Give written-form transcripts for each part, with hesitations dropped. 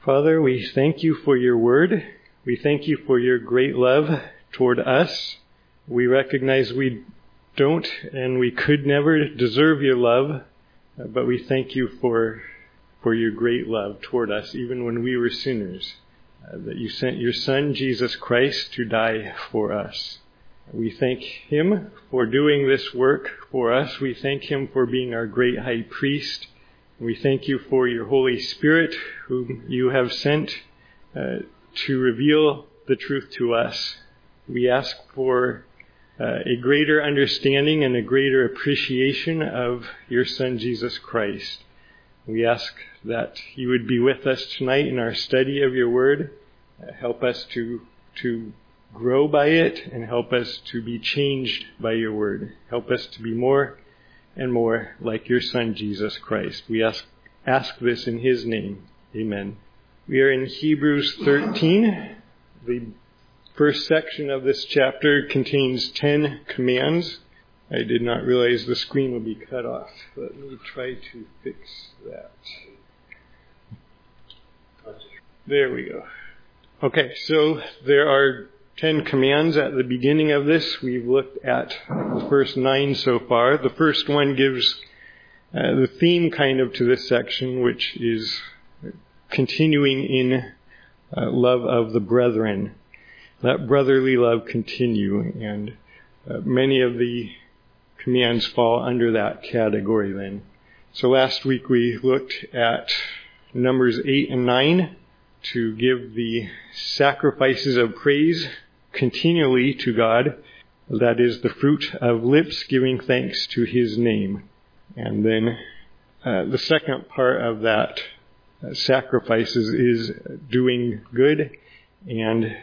Father, we thank you for your word. We thank you for your great love toward us. We recognize we don't and we could never deserve your love, but we thank you for your great love toward us, even when we were sinners, that you sent your Son, Jesus Christ, to die for us. We thank him for doing this work for us. We thank him for being our great high priest. We thank you for your Holy Spirit, whom you have sent to reveal the truth to us. We ask for a greater understanding and a greater appreciation of your Son, Jesus Christ. We ask that you would be with us tonight in our study of your word. Help us to grow by it and help us to be changed by your word. Help us to be more and more like your Son, Jesus Christ. We ask this in his name. Amen. We are in Hebrews 13. The first section of this chapter contains 10 commands. I did not realize the screen would be cut off. Let me try to fix that. There we go. Okay, so there are 10 commands at the beginning of this. We've looked at the first 9 so far. The first one gives the theme kind of to this section, which is continuing in love of the brethren. Let brotherly love continue. And many of the commands fall under that category then. So last week we looked at Numbers 8 and 9 to give the sacrifices of praise continually to God. That is the fruit of lips giving thanks to his name. And then the second part of that sacrifices is doing good and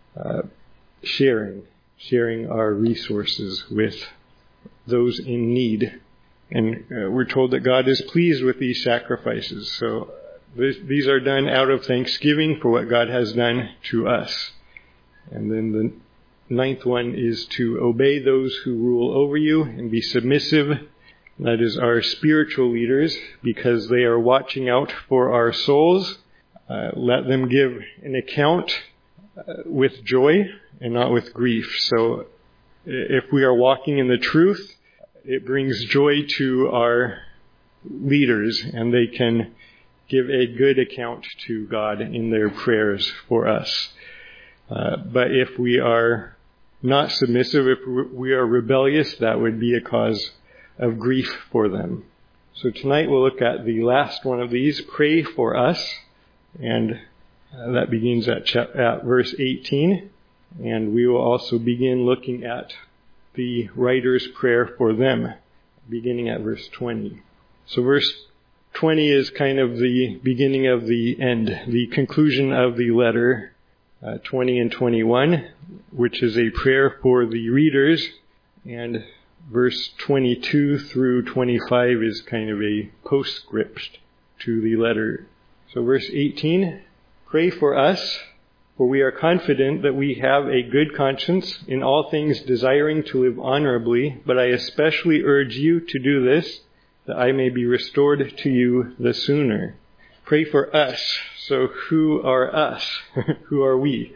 sharing our resources with those in need. And we're told that God is pleased with these sacrifices. So these are done out of thanksgiving for what God has done to us. And then the 9th one is to obey those who rule over you and be submissive. That is our spiritual leaders, because they are watching out for our souls. Let them give an account with joy and not with grief. So if we are walking in the truth, it brings joy to our leaders, and they can give a good account to God in their prayers for us. But if we are not submissive, if we are rebellious, that would be a cause of grief for them. So tonight we'll look at the last one of these, pray for us, and that begins at verse 18. And we will also begin looking at the writer's prayer for them, beginning at verse 20. So verse 20 is kind of the beginning of the end, the conclusion of the letter, 20 and 21, which is a prayer for the readers, and verse 22 through 25 is kind of a postscript to the letter. So verse 18, pray for us, for we are confident that we have a good conscience, in all things desiring to live honorably, but I especially urge you to do this, that I may be restored to you the sooner. Pray for us. So who are us? Who are we?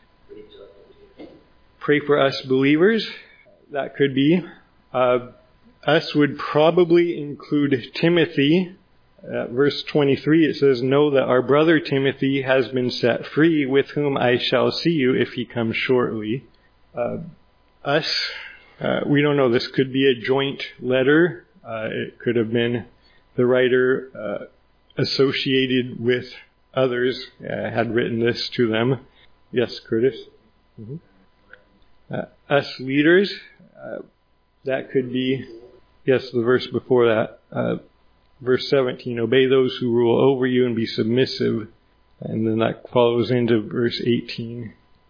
Pray for us believers. That could be. Us would probably include Timothy. Verse 23, it says, know that our brother Timothy has been set free, with whom I shall see you if he comes shortly. Us, we don't know. This could be a joint letter. It could have been the writer associated with others had written this to them. Yes, Curtis? Mm-hmm. Us leaders, that could be, yes, the verse before that, verse 17, obey those who rule over you and be submissive. And then that follows into verse 18.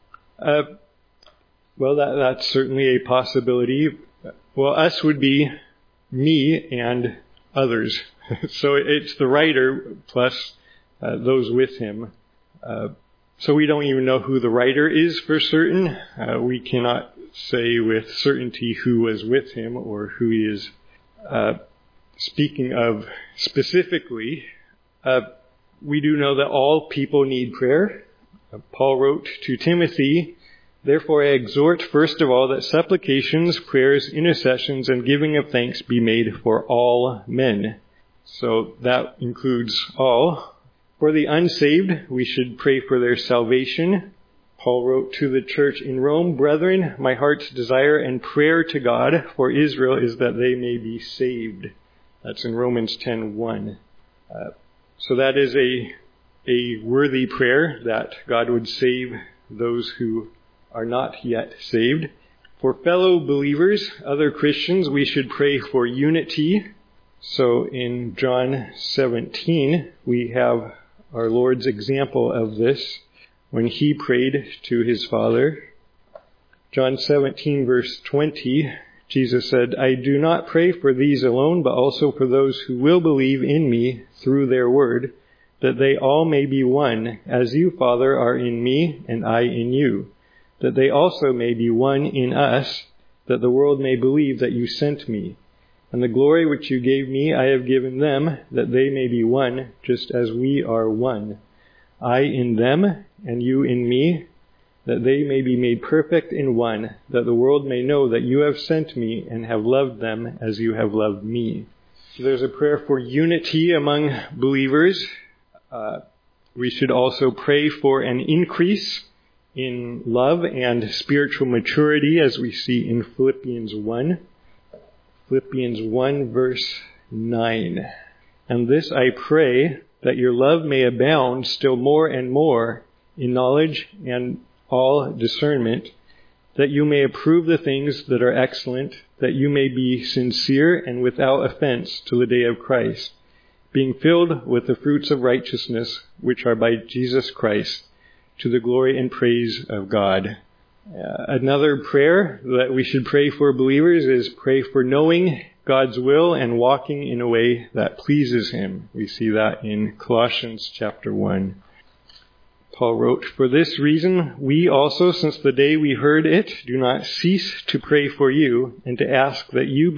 Well, that's certainly a possibility. Well, us would be me and others. So it's the writer plus those with him. So we don't even know who the writer is for certain. We cannot say with certainty who was with him or who he is speaking of specifically. we do know that all people need prayer. Paul wrote to Timothy, "Therefore I exhort first of all that supplications, prayers, intercessions, and giving of thanks be made for all men." So that includes all. For the unsaved, we should pray for their salvation. Paul wrote to the church in Rome, "Brethren, my heart's desire and prayer to God for Israel is that they may be saved." That's in Romans 10:1. So that is a worthy prayer, that God would save those who are not yet saved. For fellow believers, other Christians, we should pray for unity. So in John 17, we have our Lord's example of this when he prayed to his Father. John 17, verse 20, Jesus said, "I do not pray for these alone, but also for those who will believe in me through their word, that they all may be one, as you, Father, are in me and I in you, that they also may be one in us, that the world may believe that you sent me. And the glory which you gave me I have given them, that they may be one, just as we are one. I in them, and you in me, that they may be made perfect in one, that the world may know that you have sent me and have loved them as you have loved me." So there's a prayer for unity among believers. We should also pray for an increase in love and spiritual maturity, as we see in Philippians 1. Philippians 1, verse 9. "And this I pray, that your love may abound still more and more in knowledge and all discernment, that you may approve the things that are excellent, that you may be sincere and without offense till the day of Christ, being filled with the fruits of righteousness, which are by Jesus Christ, to the glory and praise of God." Another prayer that we should pray for believers is pray for knowing God's will and walking in a way that pleases him. We see that in Colossians chapter 1. Paul wrote, "For this reason, we also, since the day we heard it, do not cease to pray for you and to ask that you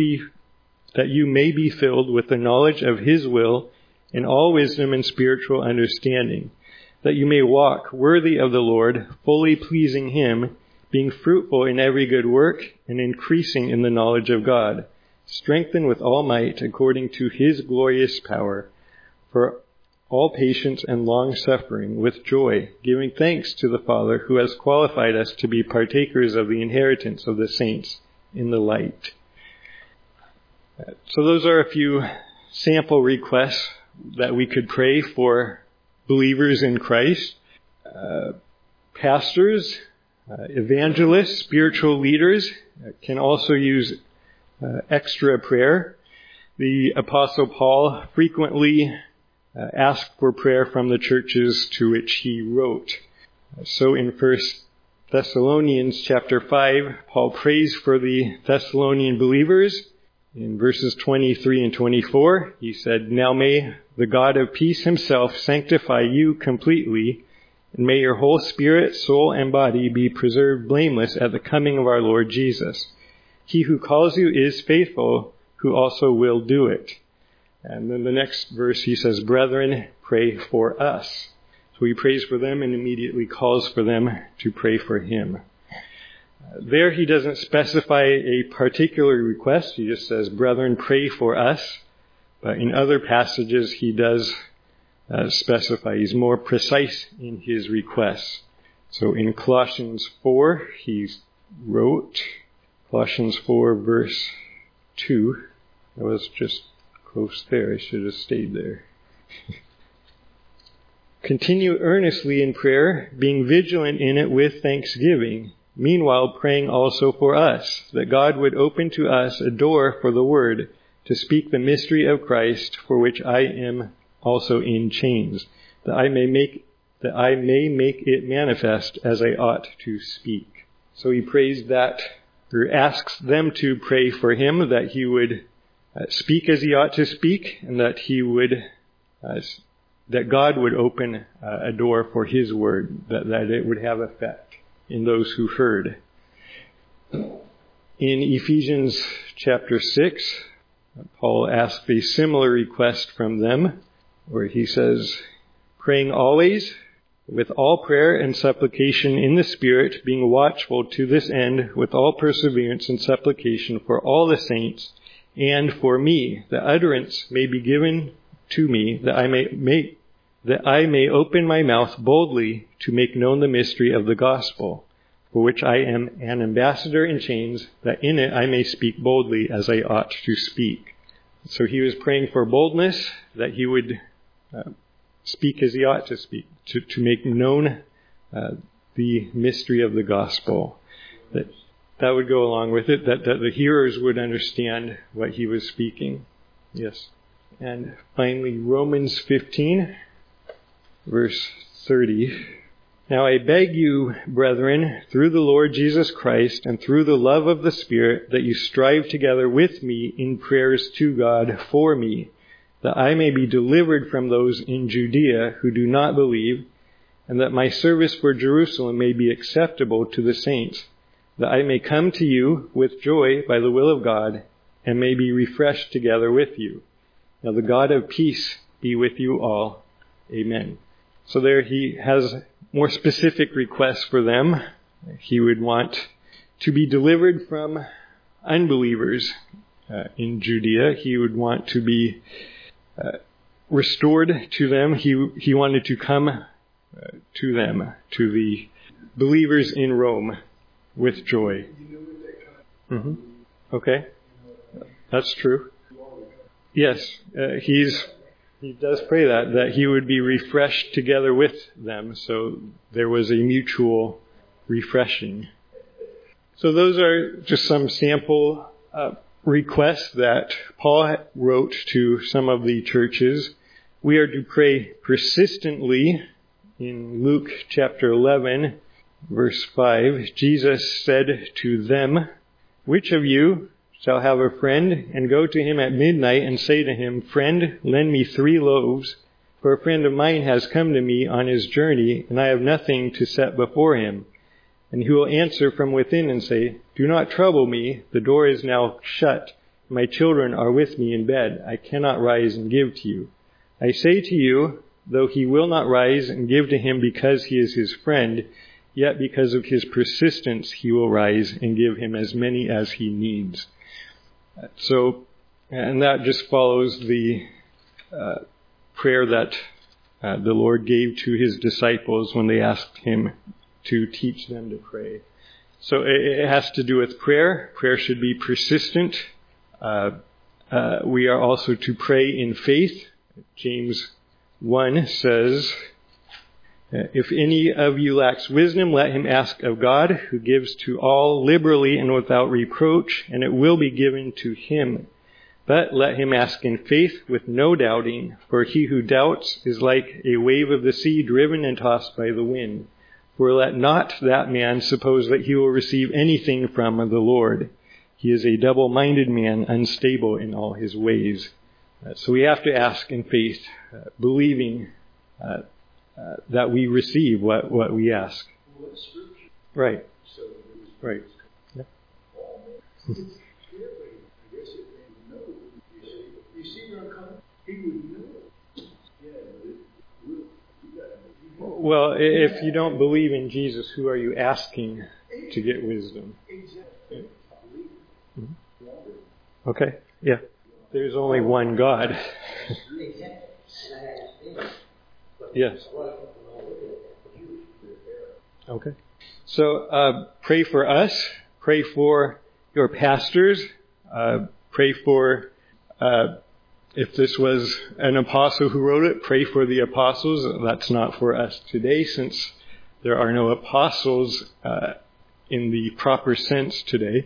may be filled with the knowledge of his will in all wisdom and spiritual understanding, that you may walk worthy of the Lord, fully pleasing him, being fruitful in every good work and increasing in the knowledge of God, strengthened with all might according to his glorious power, for all patience and long-suffering with joy, giving thanks to the Father who has qualified us to be partakers of the inheritance of the saints in the light." So those are a few sample requests that we could pray for believers in Christ. Pastors, evangelists, spiritual leaders can also use extra prayer. The Apostle Paul frequently asked for prayer from the churches to which he wrote. So in 1 Thessalonians chapter 5, Paul prays for the Thessalonian believers. In verses 23 and 24, he said, "Now may the God of peace himself sanctify you completely, and may your whole spirit, soul, and body be preserved blameless at the coming of our Lord Jesus. He who calls you is faithful, who also will do it." And then the next verse he says, "Brethren, pray for us." So he prays for them and immediately calls for them to pray for him. There he doesn't specify a particular request. He just says, "Brethren, pray for us." But in other passages he does specify. He's more precise in his requests. So in Colossians 4, he wrote, Colossians 4 verse 2. I was just close there. I should have stayed there. "Continue earnestly in prayer, being vigilant in it with thanksgiving. Meanwhile, praying also for us, that God would open to us a door for the word, to speak the mystery of Christ, for which I am also in chains, that I may make it manifest as I ought to speak." So he prays that, or asks them to pray for him, that he would speak as he ought to speak, and that he would, that God would open a door for his word, that it would have effect in those who heard. In Ephesians chapter 6, Paul asked a similar request from them, where he says, praying always with all prayer and supplication in the Spirit, being watchful to this end with all perseverance and supplication for all the saints and for me, that utterance may be given to me, that I may open my mouth boldly to make known the mystery of the gospel, for which I am an ambassador in chains, that in it I may speak boldly as I ought to speak. So he was praying for boldness, that he would speak as he ought to speak, to make known the mystery of the gospel. That would go along with it, that the hearers would understand what he was speaking. Yes. And finally, Romans 15, verse 30. Now I beg you, brethren, through the Lord Jesus Christ and through the love of the Spirit, that you strive together with me in prayers to God for me, that I may be delivered from those in Judea who do not believe, and that my service for Jerusalem may be acceptable to the saints, that I may come to you with joy by the will of God, and may be refreshed together with you. Now the God of peace be with you all. Amen. So there he has more specific requests for them. He would want to be delivered from unbelievers in Judea. He would want to be restored to them. He wanted to come to them, to the believers in Rome, with joy. Mm-hmm. Okay. That's true. Yes, he does pray that he would be refreshed together with them, so there was a mutual refreshing. So those are just some sample requests that Paul wrote to some of the churches. We are to pray persistently. In Luke chapter 11, verse 5, Jesus said to them, "Which of you shall have a friend and go to him at midnight and say to him, 'Friend, lend me 3 loaves, for a friend of mine has come to me on his journey, and I have nothing to set before him.' And he will answer from within and say, 'Do not trouble me, the door is now shut. My children are with me in bed. I cannot rise and give to you.' I say to you, though he will not rise and give to him because he is his friend, yet because of his persistence he will rise and give him as many as he needs." So, and that just follows the prayer that the Lord gave to his disciples when they asked him to teach them to pray. So it has to do with prayer. Prayer should be persistent. We are also to pray in faith. James 1 says, "If any of you lacks wisdom, let him ask of God, who gives to all liberally and without reproach, and it will be given to him. But let him ask in faith with no doubting, for he who doubts is like a wave of the sea driven and tossed by the wind. For let not that man suppose that he will receive anything from the Lord. He is a double-minded man, unstable in all his ways." So we have to ask in faith, believing that we receive what we ask. Right. Right. Yeah. Well, if you don't believe in Jesus, who are you asking to get wisdom? Mm-hmm. Okay. Yeah. There's only one God. Yes. Okay. So pray for us. Pray for your pastors. Pray for, if this was an apostle who wrote it, pray for the apostles. That's not for us today, since there are no apostles in the proper sense today.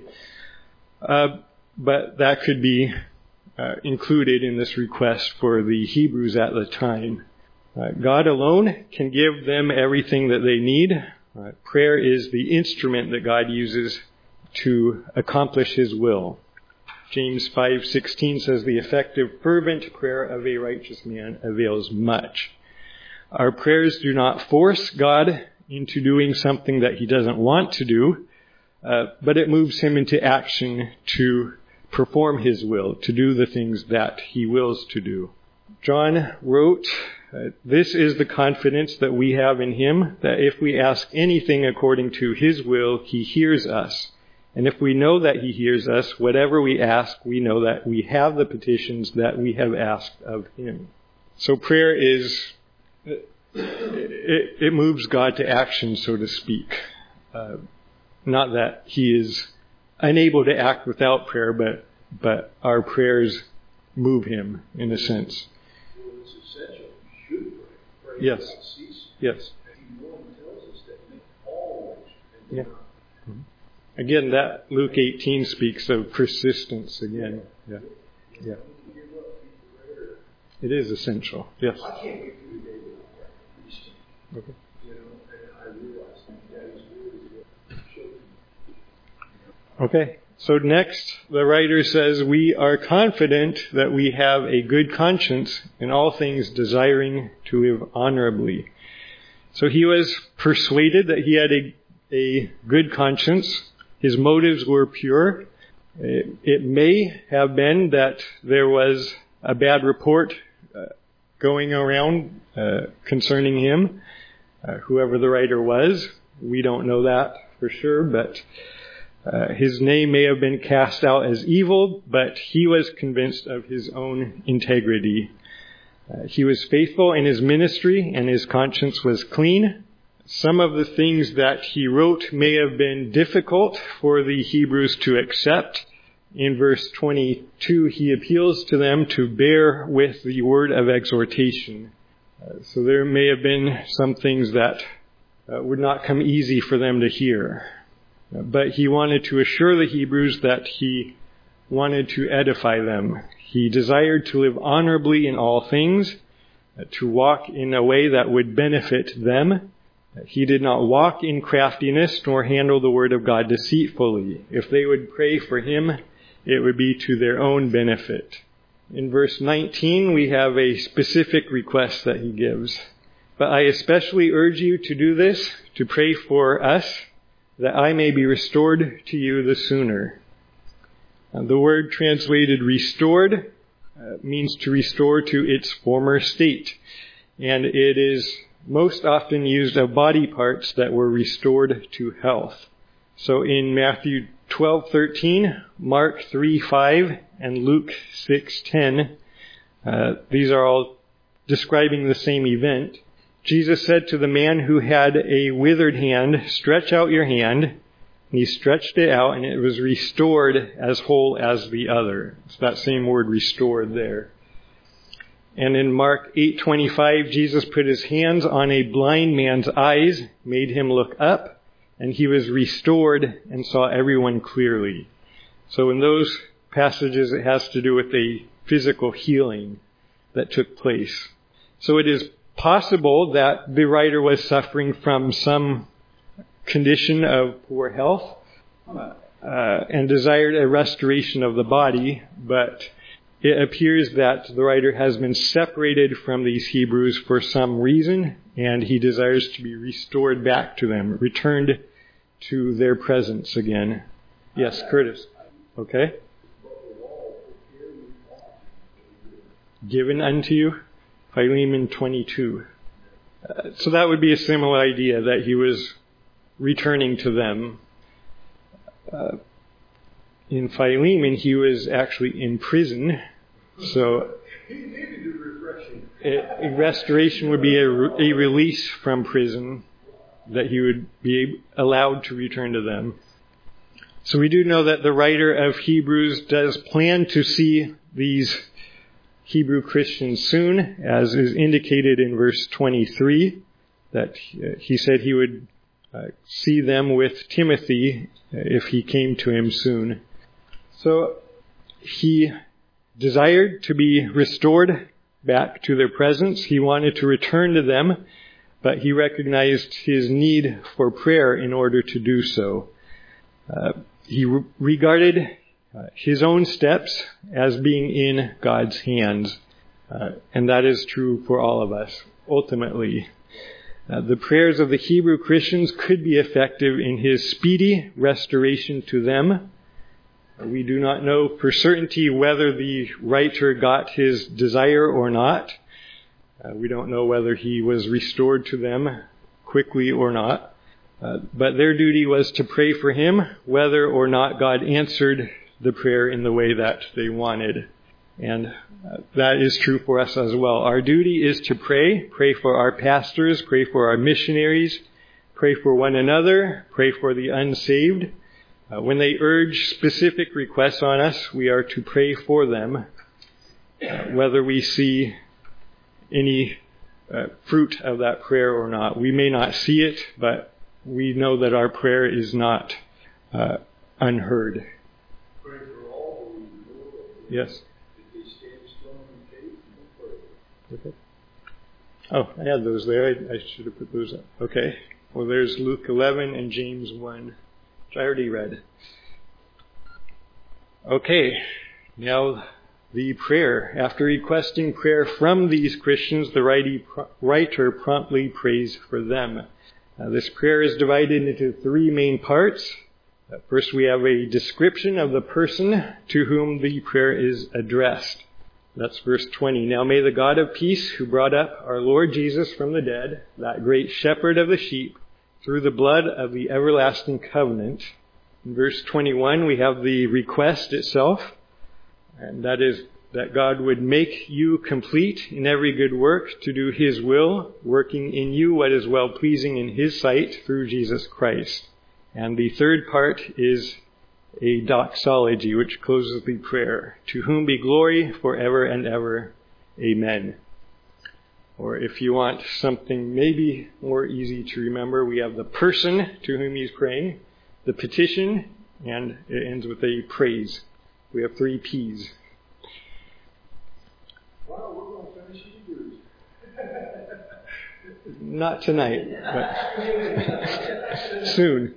But that could be included in this request for the Hebrews at the time. God alone can give them everything that they need. Prayer is the instrument that God uses to accomplish his will. James 5:16 says, "The effective, fervent prayer of a righteous man avails much." Our prayers do not force God into doing something that he doesn't want to do, but it moves him into action to perform his will, to do the things that he wills to do. John wrote This is the confidence that we have in him, that if we ask anything according to his will, he hears us. And if we know that he hears us, whatever we ask, we know that we have the petitions that we have asked of him. So prayer is, it moves God to action, so to speak. Not that he is unable to act without prayer, but our prayers move him in a sense. Well, it's essential. You should pray. Pray Yes. without ceasing. Yes. And one tells us that we always and Yeah. Again, that Luke 18 speaks of persistence again. Yeah. Yeah. It is essential. Yes. I can't wait for the day when I'm practicing. Okay. You know, and I realize that is really what showed me. Okay. So next, the writer says, we are confident that we have a good conscience in all things, desiring to live honorably. So he was persuaded that he had a good conscience. His motives were pure. It may have been that there was a bad report going around concerning him, whoever the writer was. We don't know that for sure, but his name may have been cast out as evil, but he was convinced of his own integrity. He was faithful in his ministry, and his conscience was clean. Some of the things that he wrote may have been difficult for the Hebrews to accept. In verse 22, he appeals to them to bear with the word of exhortation. So there may have been some things that would not come easy for them to hear. But he wanted to assure the Hebrews that he wanted to edify them. He desired to live honorably in all things, to walk in a way that would benefit them. He did not walk in craftiness nor handle the word of God deceitfully. If they would pray for him, it would be to their own benefit. In verse 19, we have a specific request that he gives. But I especially urge you to do this, to pray for us, that I may be restored to you the sooner. The word translated restored means to restore to its former state. And it is most often used of body parts that were restored to health. So in Matthew 12:13, Mark 3:5, and Luke 6:10, these are all describing the same event. Jesus said to the man who had a withered hand, "Stretch out your hand." And he stretched it out, and it was restored as whole as the other. It's that same word, restored, there. And in Mark 8:25, Jesus put his hands on a blind man's eyes, made him look up, and he was restored and saw everyone clearly. So in those passages, it has to do with a physical healing that took place. So it is possible that the writer was suffering from some condition of poor health and desired a restoration of the body, but it appears that the writer has been separated from these Hebrews for some reason, and he desires to be restored back to them, returned to their presence again. Yes, Curtis. Okay. Given unto you, Philemon 22. So that would be a similar idea, that he was returning to them. In Philemon, he was actually in prison. So a restoration would be a release from prison, that he would be allowed to return to them. So we do know that the writer of Hebrews does plan to see these Hebrew Christians soon, as is indicated in verse 23, that he said he would see them with Timothy if he came to him soon. So he desired to be restored back to their presence. He wanted to return to them, but he recognized his need for prayer in order to do so. He regarded his own steps as being in God's hands. And that is true for all of us, ultimately. The prayers of the Hebrew Christians could be effective in his speedy restoration to them. We do not know for certainty whether the writer got his desire or not. We don't know whether he was restored to them quickly or not. But their duty was to pray for him, whether or not God answered the prayer in the way that they wanted. And that is true for us as well. Our duty is to pray for our pastors, pray for our missionaries, pray for one another, pray for the unsaved. When they urge specific requests on us, we are to pray for them, whether we see any fruit of that prayer or not. We may not see it, but we know that our prayer is not unheard. Pray for all who know. Yes. If they stand strong in faith, no prayer. Okay. Oh, I had those there. I should have put those up. Okay. Well, there's Luke 11 and James 1, which I already read. Okay. Now, the prayer. After requesting prayer from these Christians, the writer promptly prays for them. This prayer is divided into three main parts. First, we have a description of the person to whom the prayer is addressed. That's verse 20. Now may the God of peace, who brought up our Lord Jesus from the dead, that great shepherd of the sheep, through the blood of the everlasting covenant. In verse 21, we have the request itself, and that is that God would make you complete in every good work to do His will, working in you what is well-pleasing in His sight through Jesus Christ. And the third part is a doxology, which closes the prayer. To whom be glory forever and ever. Amen. Or if you want something maybe more easy to remember, we have the person to whom he's praying, the petition, and it ends with a praise. We have 3 P's. Wow, we're going to finish Hebrews. Not tonight, but soon.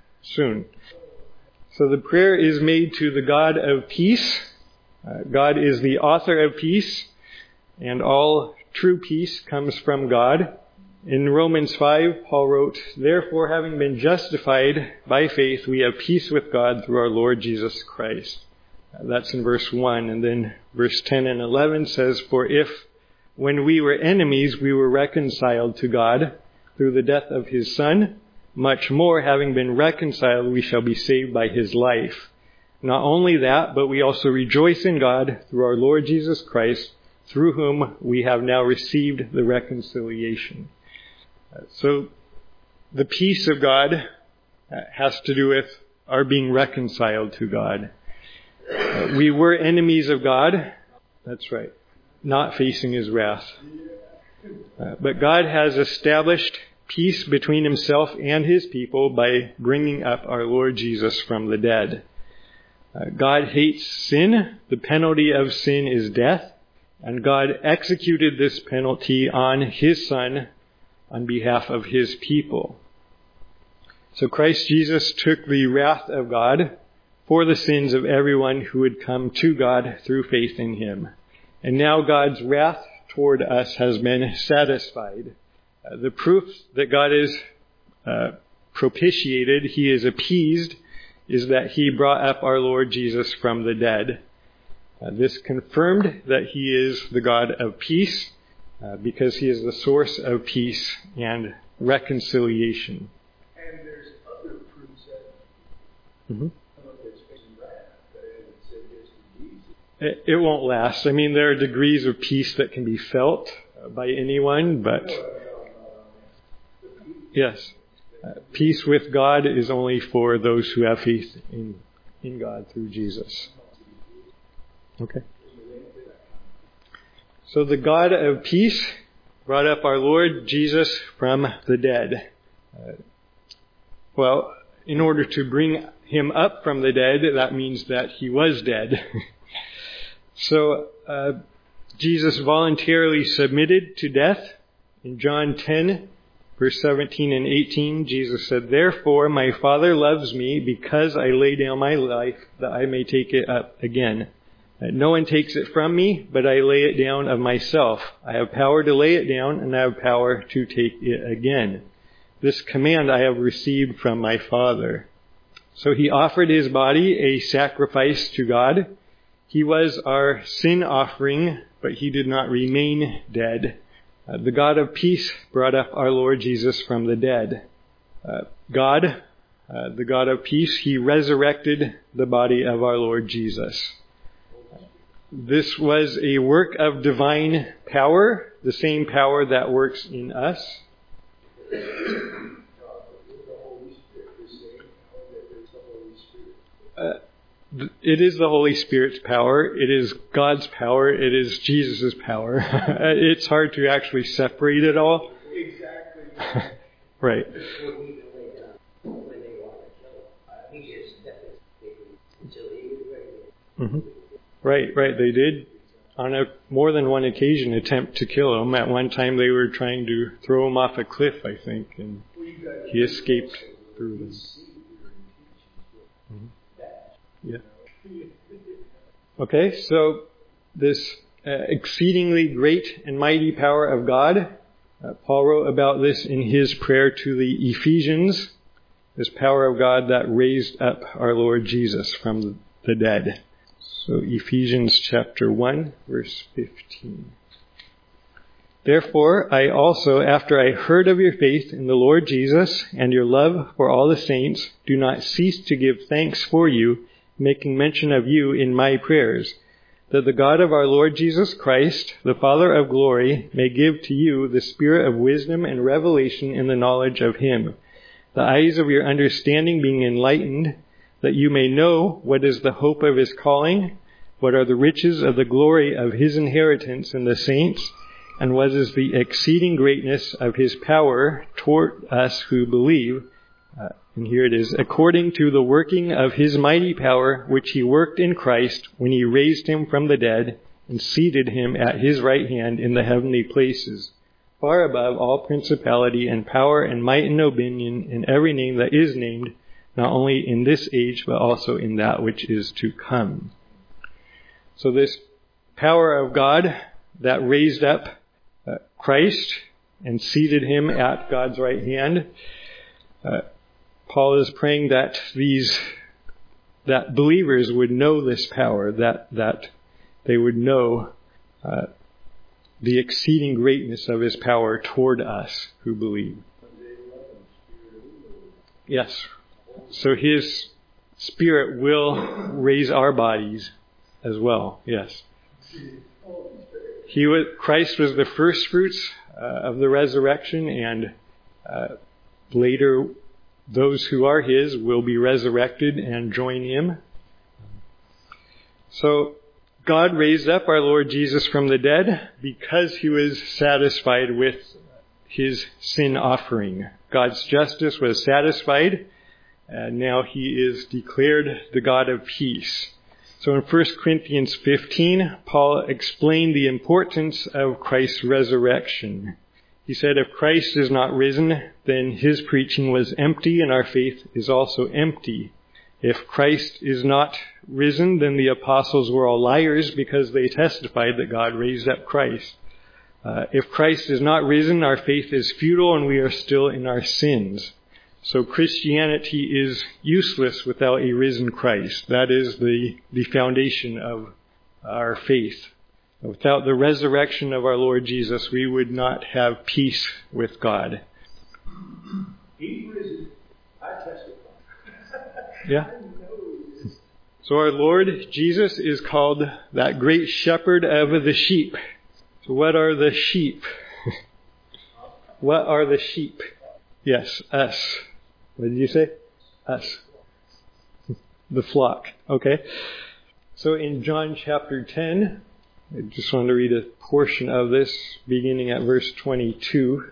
So the prayer is made to the God of peace. God is the author of peace, and all true peace comes from God. In Romans 5, Paul wrote, "Therefore, having been justified by faith, we have peace with God through our Lord Jesus Christ." That's in verse 1. And then verse 10 and 11 says, "For if, when we were enemies, we were reconciled to God through the death of His Son, much more, having been reconciled, we shall be saved by His life. Not only that, but we also rejoice in God through our Lord Jesus Christ, through whom we have now received the reconciliation." So the peace of God has to do with our being reconciled to God. We were enemies of God. That's right. Not facing His wrath. But God has established peace between Himself and His people by bringing up our Lord Jesus from the dead. God hates sin. The penalty of sin is death. And God executed this penalty on His Son on behalf of His people. So Christ Jesus took the wrath of God for the sins of everyone who would come to God through faith in Him. And now God's wrath toward us has been satisfied. The proof that God is propitiated, He is appeased, is that He brought up our Lord Jesus from the dead. This confirmed that He is the God of peace, because He is the source of peace and reconciliation. And there's other proofs that it's facing wrath, that it said yes to Jesus. It won't last. I mean, there are degrees of peace that can be felt by anyone, but yes, peace with God is only for those who have faith in God through Jesus. Okay. So the God of peace brought up our Lord Jesus from the dead. Well, in order to bring Him up from the dead, that means that He was dead. So Jesus voluntarily submitted to death. In John 10, verse 17 and 18, Jesus said, "Therefore my Father loves me, because I lay down my life that I may take it up again. No one takes it from me, but I lay it down of myself. I have power to lay it down, and I have power to take it again. This command I have received from my Father." So He offered His body a sacrifice to God. He was our sin offering, but He did not remain dead. The God of peace brought up our Lord Jesus from the dead. God, the God of peace, He resurrected the body of our Lord Jesus. This was a work of divine power, the same power that works in us. It is the Holy Spirit's power. It is God's power. It is Jesus' power. It's hard to actually separate it all. Exactly. Right. Mm-hmm. Right. They did, on more than one occasion, attempt to kill him. At one time, they were trying to throw him off a cliff, I think, and he escaped through them. Mm-hmm. Yeah. Okay, so this exceedingly great and mighty power of God, Paul wrote about this in his prayer to the Ephesians, this power of God that raised up our Lord Jesus from the dead. So Ephesians chapter 1, verse 15. Therefore, I also, after I heard of your faith in the Lord Jesus and your love for all the saints, do not cease to give thanks for you, making mention of you in my prayers, that the God of our Lord Jesus Christ, the Father of glory, may give to you the spirit of wisdom and revelation in the knowledge of Him, the eyes of your understanding being enlightened, that you may know what is the hope of His calling, what are the riches of the glory of His inheritance in the saints, and what is the exceeding greatness of His power toward us who believe. And here it is, according to the working of His mighty power, which He worked in Christ when He raised Him from the dead and seated Him at His right hand in the heavenly places, far above all principality and power and might and dominion and every name that is named, not only in this age, but also in that which is to come. So this power of God that raised up Christ and seated Him at God's right hand, Paul is praying that believers would know this power, that they would know the exceeding greatness of His power toward us who believe. Yes. So His Spirit will raise our bodies as well. Yes. Christ was the first fruits of the resurrection, and later those who are His will be resurrected and join Him. So God raised up our Lord Jesus from the dead because He was satisfied with His sin offering. God's justice was satisfied, and now He is declared the God of peace. So in 1 Corinthians 15, Paul explained the importance of Christ's resurrection. He said, if Christ is not risen, then His preaching was empty and our faith is also empty. If Christ is not risen, then the apostles were all liars because they testified that God raised up Christ. If Christ is not risen, our faith is futile and we are still in our sins. So Christianity is useless without a risen Christ. That is the foundation of our faith. Without the resurrection of our Lord Jesus, we would not have peace with God. He's risen. I testify. Yeah. So our Lord Jesus is called that great shepherd of the sheep. So what are the sheep? What are the sheep? Yes, us. What did you say? Us. The flock. Okay. So in John chapter 10, I just wanted to read a portion of this, beginning at verse 22.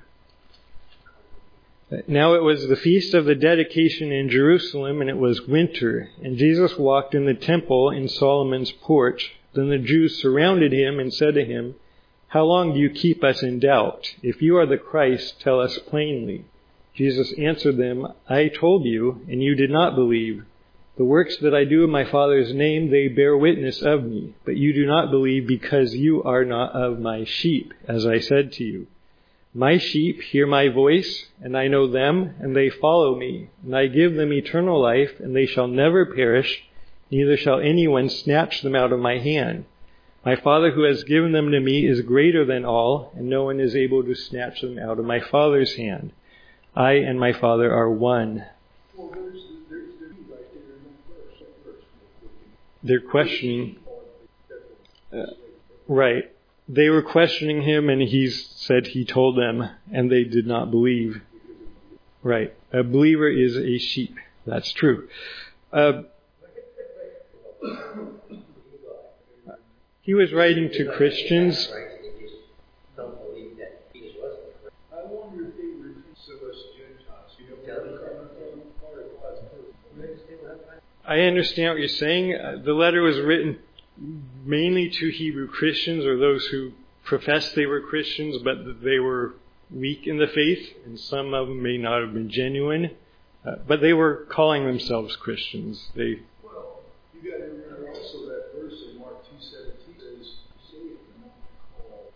Now it was the feast of the dedication in Jerusalem, and it was winter, and Jesus walked in the temple in Solomon's porch. Then the Jews surrounded Him and said to Him, how long do you keep us in doubt? If you are the Christ, tell us plainly. Jesus answered them, I told you, and you did not believe. The works that I do in my Father's name, they bear witness of me. But you do not believe because you are not of my sheep, as I said to you. My sheep hear my voice, and I know them, and they follow me. And I give them eternal life, and they shall never perish, neither shall anyone snatch them out of my hand. My Father who has given them to me is greater than all, and no one is able to snatch them out of my Father's hand. I and my Father are one. Well, there's the right there in that verse. They're questioning. Right. They were questioning him, and he said he told them, and they did not believe. Right. A believer is a sheep. That's true. He was writing to Christians. I wonder if they were of us Gentiles. I understand what you're saying. The letter was written mainly to Hebrew Christians, or those who professed they were Christians, but that they were weak in the faith, and some of them may not have been genuine. But they were calling themselves Christians. Well, you got to remember also that verse in Mark 2:17 says, "Say it not call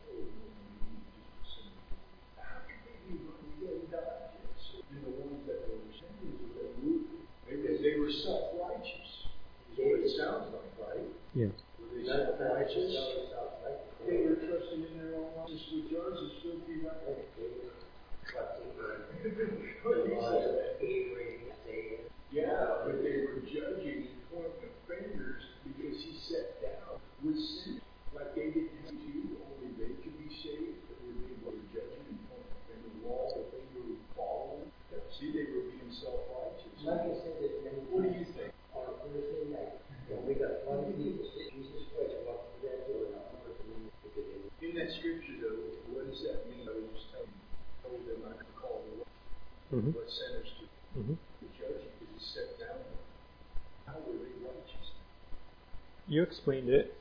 how could they be running God?" And the ones that were sinners, they were self-righteous. Is what it sounds like, right? Yeah. Were they self-righteous? They were trusting in their own righteousness, which ours is filthy right. Yeah, but they were judging and pointing fingers because he sat down with sinners. Like they didn't have to, only they could be saved. But they were judging and pointing fingers. The law that they were following. See, they were being self-righteous. Like I said, What do you think? On Thursday night, when we got 20 people, Jesus Christ walked through that door and In that scripture, though, what does that mean? I was just telling them not to call the what sinners to the judging because he sat down. How were they righteous? You explained it.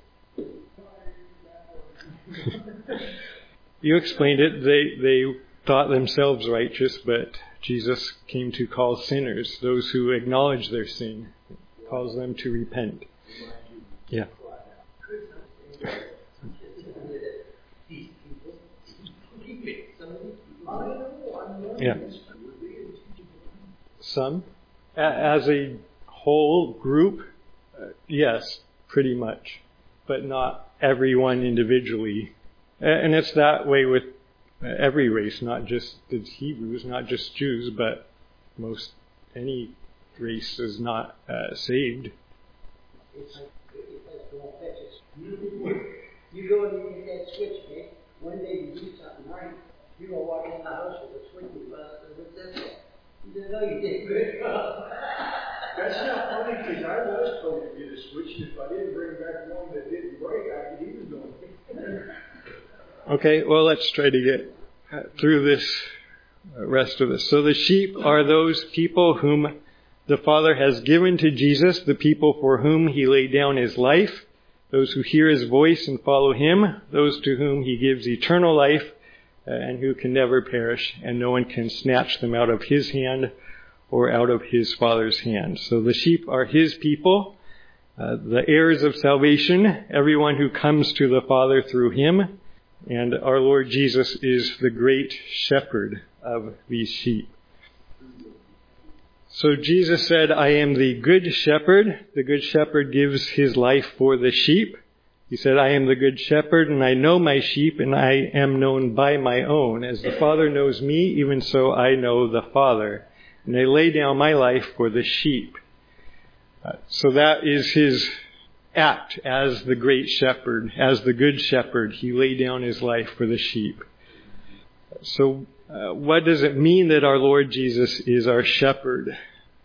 You explained it. They thought themselves righteous, but Jesus came to call sinners, those who acknowledge their sin, calls them to repent. Yeah. Yeah. Some. As a whole group, yes, pretty much. But not everyone individually. And it's that way with every race, not just the Hebrews, not just Jews, but any race is not saved. it's like going Texas. You go and you get that switch, man. One day you do something right, you go walk in the house with a switch and bust it. What's that for? You didn't know you did good. That's not funny because I was told to get a switch, and if I didn't bring back one that didn't break, I could even go. Okay, well, let's try to get through this rest of this. So the sheep are those people whom the Father has given to Jesus, the people for whom he laid down his life, those who hear his voice and follow him, those to whom he gives eternal life, and who can never perish, and no one can snatch them out of his hand or out of his Father's hand. So the sheep are his people, the heirs of salvation, everyone who comes to the Father through him, and our Lord Jesus is the great shepherd of these sheep. So Jesus said, I am the good shepherd. The good shepherd gives his life for the sheep. He said, I am the good shepherd, and I know my sheep, and I am known by my own. As the Father knows me, even so I know the Father. And I lay down my life for the sheep. So that is his act as the great shepherd, as the good shepherd. He laid down his life for the sheep. So what does it mean that our Lord Jesus is our shepherd?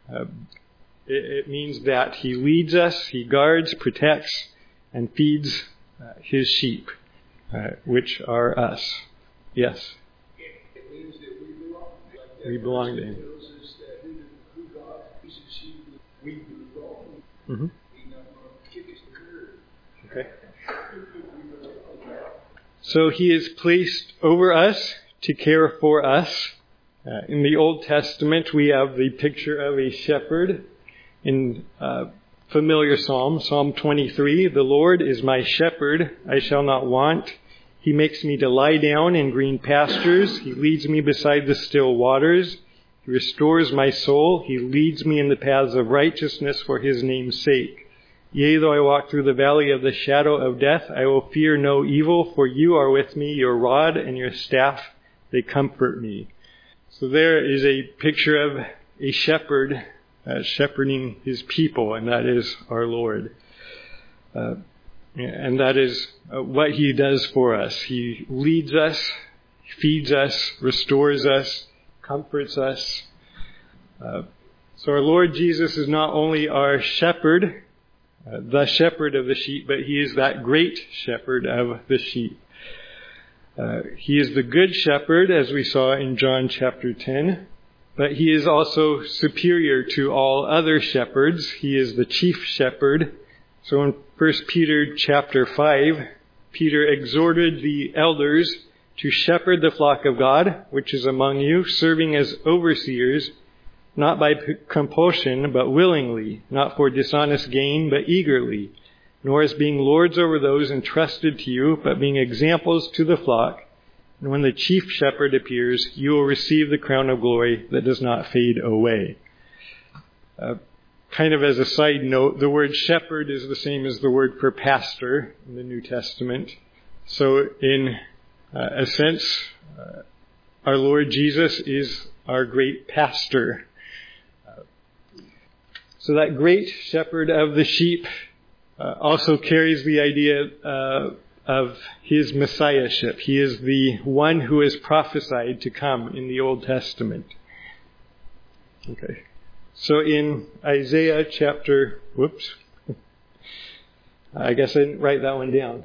It means that he leads us, he guards, protects, and feeds his sheep, which are us. Yes? It means that we belong. We belong to him. It tells us that who God is, we belong. Mm-hmm. He's not going to kick us to the curb. Okay. So he is placed over us to care for us. In the Old Testament, we have the picture of a shepherd in familiar psalm, Psalm 23. The Lord is my shepherd, I shall not want. He makes me to lie down in green pastures. He leads me beside the still waters. He restores my soul. He leads me in the paths of righteousness for his name's sake. Yea, though I walk through the valley of the shadow of death, I will fear no evil, for you are with me, your rod and your staff, they comfort me. So there is a picture of a shepherd shepherding his people, and that is our Lord. And that is what he does for us. He leads us, feeds us, restores us, comforts us. So our Lord Jesus is not only our shepherd, the shepherd of the sheep, but he is that great shepherd of the sheep. He is the good shepherd, as we saw in John chapter 10, but he is also superior to all other shepherds. He is the chief shepherd. So in 1 Peter chapter 5, Peter exhorted the elders to shepherd the flock of God, which is among you, serving as overseers, not by compulsion, but willingly, not for dishonest gain, but eagerly, nor as being lords over those entrusted to you, but being examples to the flock. And when the chief shepherd appears, you will receive the crown of glory that does not fade away. Kind of as a side note, the word shepherd is the same as the word for pastor in the New Testament. So in a sense, our Lord Jesus is our great pastor. So that great shepherd of the sheep also carries the idea of his messiahship. He is the one who is prophesied to come in the Old Testament. Okay. So in Isaiah chapter, I guess I didn't write that one down.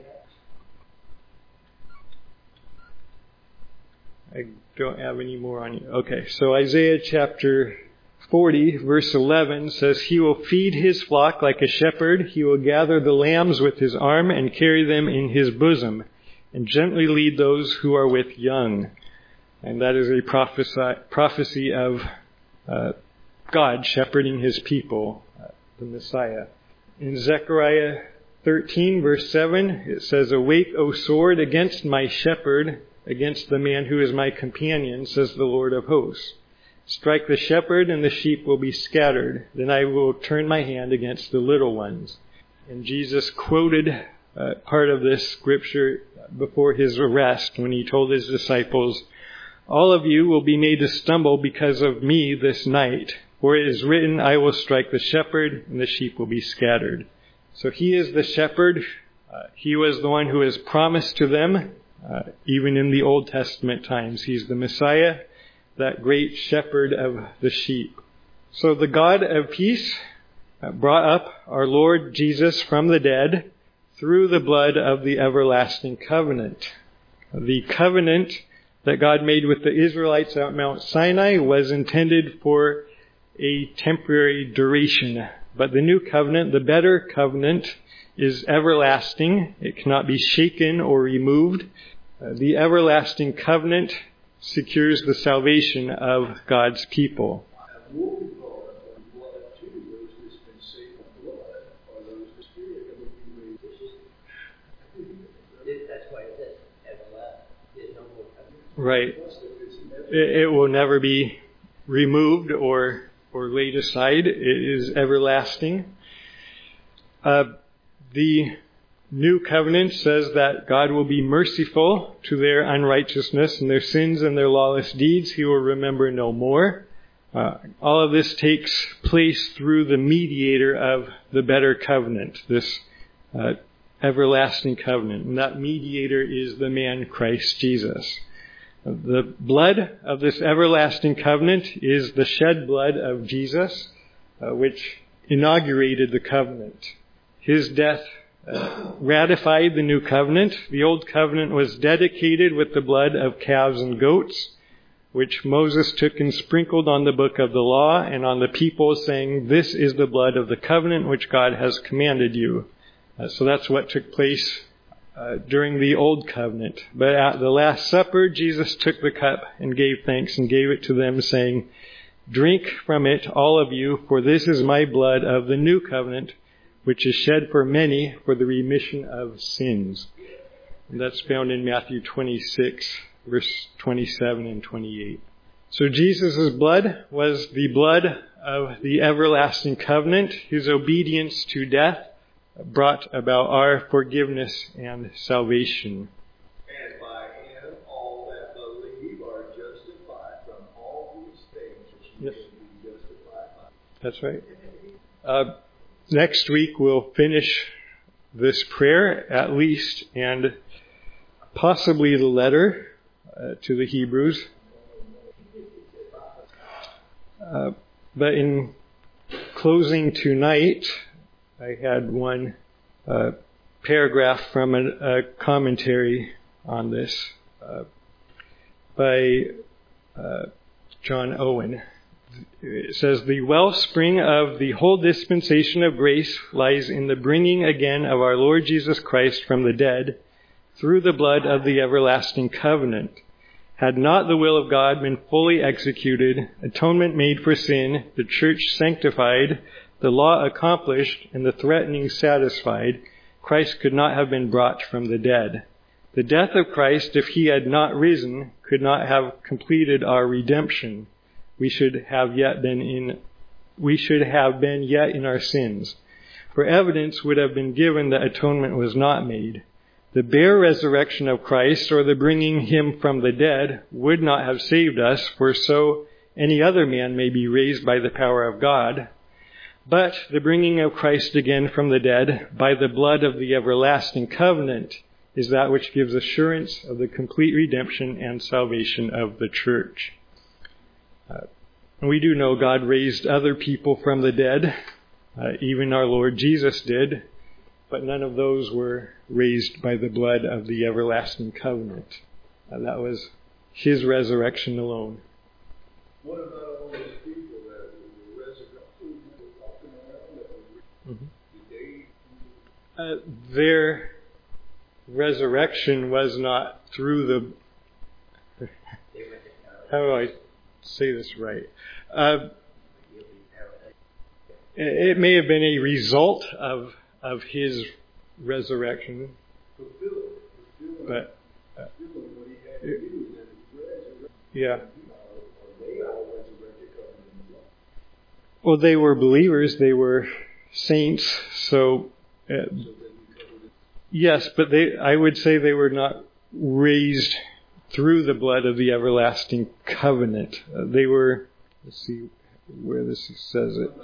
I don't have any more on you. Okay, so Isaiah chapter 40, verse 11 says, He will feed his flock like a shepherd. He will gather the lambs with his arm and carry them in his bosom, and gently lead those who are with young. And that is a prophecy of God shepherding his people, the Messiah. In Zechariah 13, verse 7, it says, Awake, O sword, against my shepherd, against the man who is my companion, says the Lord of hosts. Strike the shepherd, and the sheep will be scattered. Then I will turn my hand against the little ones. And Jesus quoted part of this scripture before his arrest when he told his disciples, All of you will be made to stumble because of me this night. For it is written, I will strike the shepherd, and the sheep will be scattered. So he is the shepherd. He was the one who was promised to them, even in the Old Testament times. He's the Messiah, that great shepherd of the sheep. So the God of peace brought up our Lord Jesus from the dead through the blood of the everlasting covenant. The covenant that God made with the Israelites at Mount Sinai was intended for a temporary duration. But the new covenant, the better covenant, is everlasting. It cannot be shaken or removed. The everlasting covenant secures the salvation of God's people. Will be called upon blood too. Those that's been saved by blood are those the Spirit that will be raised. That's why it says everlasting. There's no more covenant. Right. It will never be removed or laid aside. It is everlasting. The New Covenant says that God will be merciful to their unrighteousness and their sins and their lawless deeds. He will remember no more. All of this takes place through the mediator of the better covenant, this everlasting covenant. And that mediator is the man Christ Jesus. The blood of this everlasting covenant is the shed blood of Jesus, which inaugurated the covenant. His death ratified the new covenant. The old covenant was dedicated with the blood of calves and goats, which Moses took and sprinkled on the book of the law and on the people, saying, This is the blood of the covenant which God has commanded you. So that's what took place during the old covenant. But at the Last Supper, Jesus took the cup and gave thanks and gave it to them, saying, Drink from it, all of you, for this is my blood of the new covenant, which is shed for many for the remission of sins. And that's found in Matthew 26, verse 27 and 28. So Jesus' blood was the blood of the everlasting covenant. His obedience to death brought about our forgiveness and salvation. And by him all that believe are justified from all these things which Yes. can be justified by. That's right. Next week we'll finish this prayer at least, and possibly the letter to the Hebrews. But in closing tonight, I had one paragraph from a commentary on this by John Owen. It says, "The wellspring of the whole dispensation of grace lies in the bringing again of our Lord Jesus Christ from the dead through the blood of the everlasting covenant. Had not the will of God been fully executed, atonement made for sin, the church sanctified, the law accomplished, and the threatening satisfied, Christ could not have been brought from the dead. The death of Christ, if he had not risen, could not have completed our redemption. We should have been yet in our sins. For evidence would have been given that atonement was not made. The bare resurrection of Christ, or the bringing him from the dead, would not have saved us, for so any other man may be raised by the power of God. But the bringing of Christ again from the dead by the blood of the everlasting covenant is that which gives assurance of the complete redemption and salvation of the church." We do know God raised other people from the dead. Even our Lord Jesus did. But none of those were raised by the blood of the everlasting covenant. That was his resurrection alone. What about all those people that were resurrected, walking around that were Their resurrection was not through the... How do I say this right? It may have been a result of his resurrection, but yeah. Well, they were believers; they were saints. So yes, but I would say they were not raised through the blood of the everlasting covenant. They were, let's see where this says it.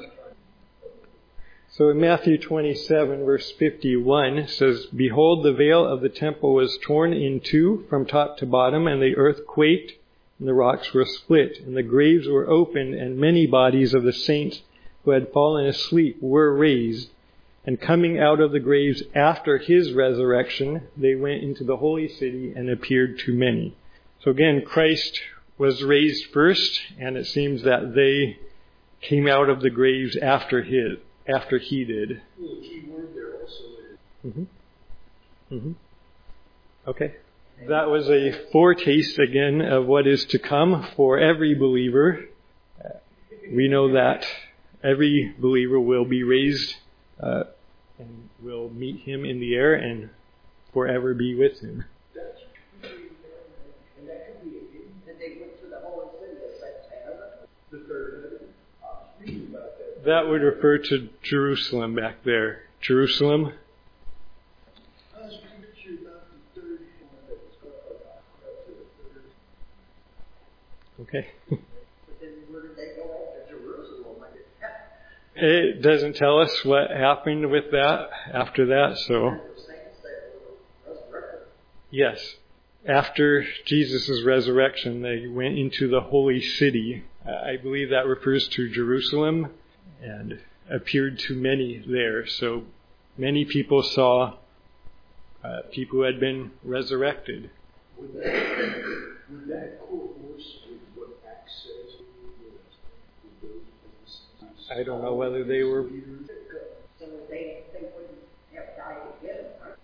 So in Matthew 27, verse 51, it says, "Behold, the veil of the temple was torn in two from top to bottom, and the earth quaked, and the rocks were split, and the graves were opened, and many bodies of the saints who had fallen asleep were raised. And coming out of the graves after his resurrection, they went into the holy city and appeared to many." So again, Christ was raised first, and it seems that they came out of the graves after he did. Well, the key word there also is. Okay. That was a foretaste again of what is to come for every believer. We know that every believer will be raised and will meet him in the air and forever be with him. And that could be that they went to the holy city, The third heaven. That would refer to Jerusalem back there. Jerusalem. I was reading about the third one that was going up to the third. Okay. but then where did they go after Jerusalem? It doesn't tell us what happened with that after that, so. Yes. After Jesus' resurrection, they went into the holy city. I believe that refers to Jerusalem and appeared to many there. So many people saw people who had been resurrected. Would that course with what Acts says? I don't know whether they were. So they wouldn't have died again,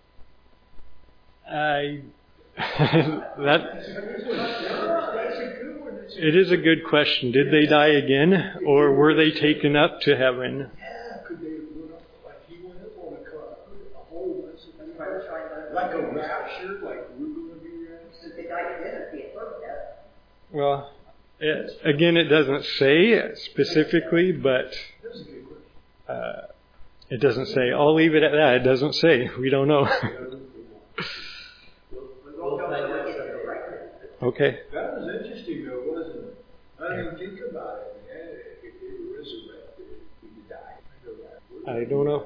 It is a good question. Did they die again, or were they taken up to heaven? Yeah, could they have went up like he went up on a whole bunch of people? Like a rapture, like we're going to be raptured? So they died again at the third death. Well, again, it doesn't say specifically, but It doesn't say. I'll leave it at that. It doesn't say. We don't know. Okay. That was interesting, though, wasn't it? I didn't think about it, man. If they were resurrected, we could die. I don't know.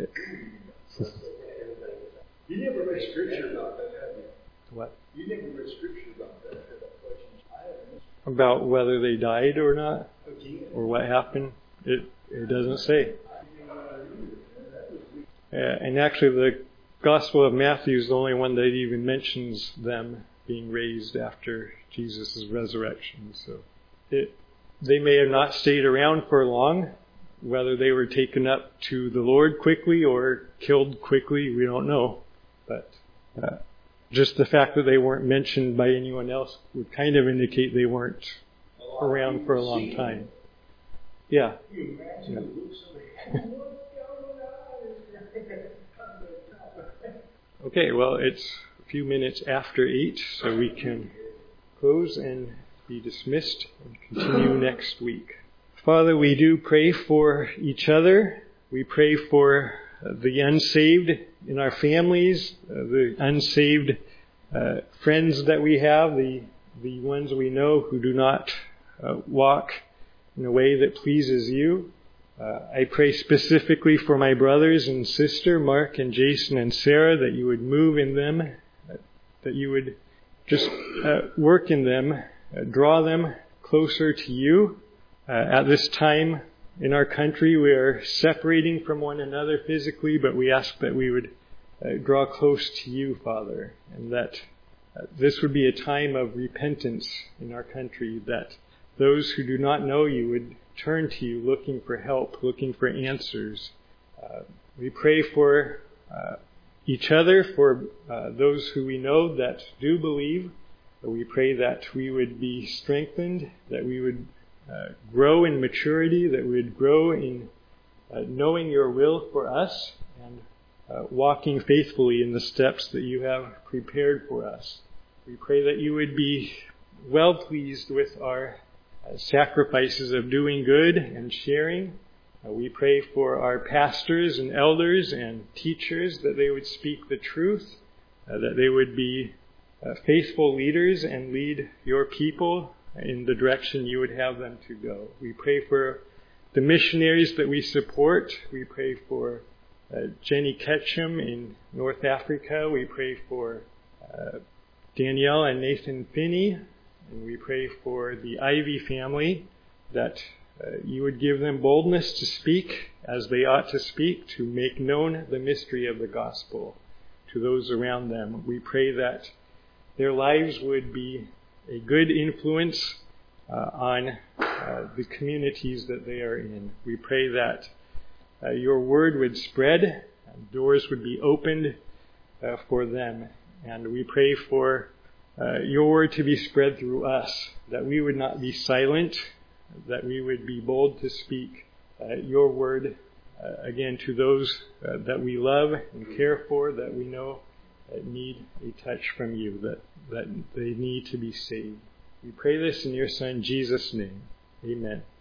You never read scripture about that, have you? What? You never read scripture about that. I haven't. About whether they died or not? Again. Or what happened? It doesn't say. And actually the Gospel of Matthew is the only one that even mentions them being raised after Jesus' resurrection. So they may have not stayed around for long. Whether they were taken up to the Lord quickly or killed quickly, we don't know. But just the fact that they weren't mentioned by anyone else would kind of indicate they weren't around for a long time. Yeah. Yeah. Okay, well, it's a few minutes after 8, so we can close and be dismissed and continue next week. Father, we do pray for each other. We pray for the unsaved in our families, the unsaved friends that we have, the ones we know who do not walk in a way that pleases you. I pray specifically for my brothers and sister, Mark and Jason and Sarah, that you would move in them, that you would just work in them, draw them closer to you. At this time in our country, we are separating from one another physically, but we ask that we would draw close to you, Father, and that this would be a time of repentance in our country, that those who do not know you would turn to you looking for help, looking for answers. We pray for each other, for those who we know that do believe. We pray that we would be strengthened, that we would grow in maturity, that we would grow in knowing your will for us and walking faithfully in the steps that you have prepared for us. We pray that you would be well pleased with our sacrifices of doing good and sharing. We pray for our pastors and elders and teachers that they would speak the truth, that they would be faithful leaders and lead your people in the direction you would have them to go. We pray for the missionaries that we support. We pray for Jenny Ketchum in North Africa. We pray for Danielle and Nathan Finney. And we pray for the Ivy family, that you would give them boldness to speak as they ought to speak, to make known the mystery of the gospel to those around them. We pray that their lives would be a good influence on the communities that they are in. We pray that your word would spread, and doors would be opened for them. And we pray for your word to be spread through us, that we would not be silent, that we would be bold to speak your word again to those that we love and care for, that we know need a touch from you, that they need to be saved. We pray this in your Son Jesus' name. Amen.